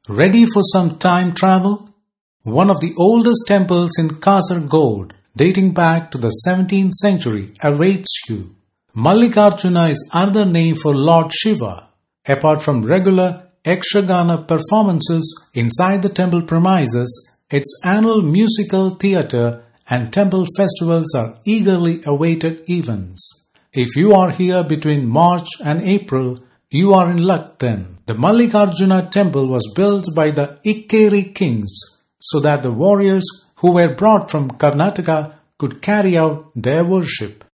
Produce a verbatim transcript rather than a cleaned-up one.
Ready for some time travel? One of the oldest temples in Kasaragod, dating back to the seventeenth century, awaits you. Mallikarjuna is another name for Lord Shiva. Apart from regular Yakshagana performances inside the temple premises, its annual musical theatre and temple festivals are eagerly awaited events. If you are here between March and April, you are in luck then. The Mallikarjuna temple was built by the Ikkeri kings so that the warriors who were brought from Karnataka could carry out their worship.